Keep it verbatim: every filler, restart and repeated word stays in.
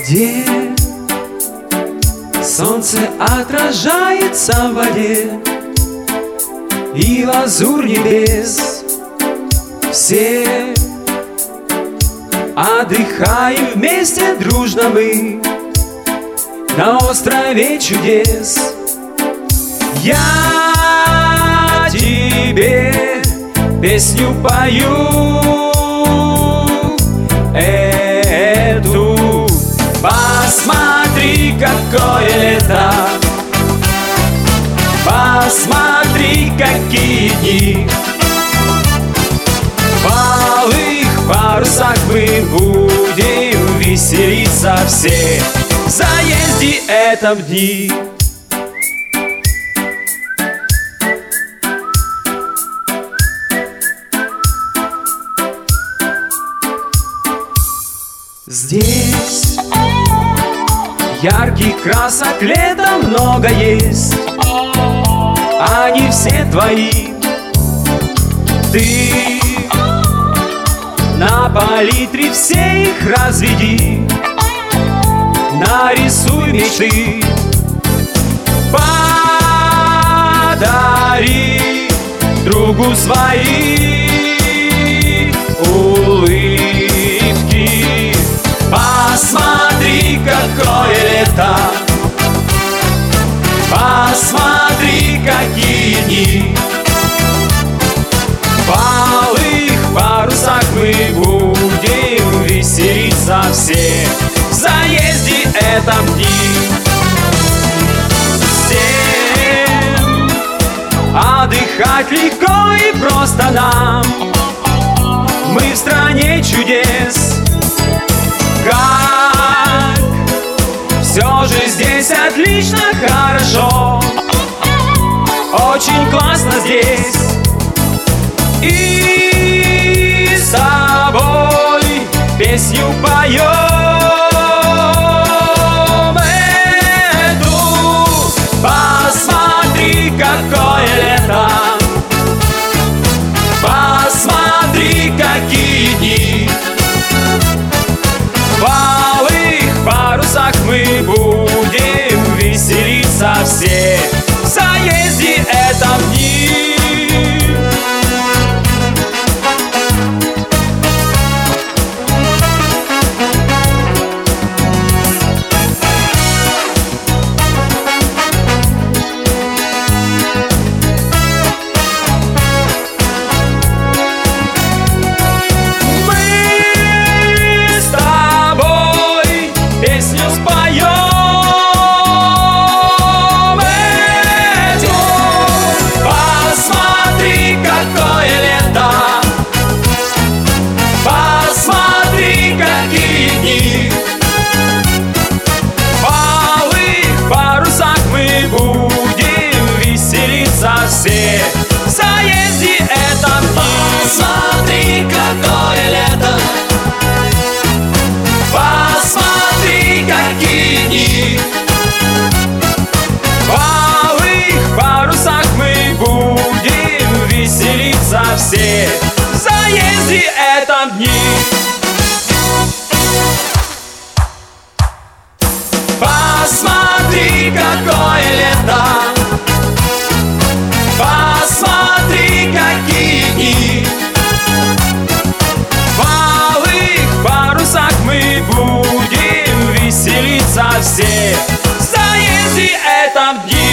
где солнце отражается в воде и лазурь небес. Все отдыхаем вместе дружно мы на острове чудес. Я тебе песню пою, эту. Посмотри, какое лето, посмотри, какие дни. В алых парусах мы будем веселиться все в заезде этом дни. Здесь ярких красок лета много есть, они все твои. Ты на палитре все их разведи, нарисуй мечты, подари другу свои улыбки. Посмотри, какое лето, посмотри, какие дни. В алых парусах мы будем веселиться все в заезде этом дни. Всем отдыхать легко и просто нам, мы в стране чудес. Как все же здесь отлично, хорошо, очень классно здесь. И с тобой песню поем эту. Посмотри, какое лето, посмотри, какие дни. В алых парусах мы будем веселиться все в заезде этом дни. Все в заезде этом дни. Посмотри, какое лето, посмотри, какие дни. В алых парусах мы будем веселиться все в заезде этом дни. Посмотри, какое лето, посмотри, какие дни. В алых парусах мы будем веселиться все в заезде этом дни.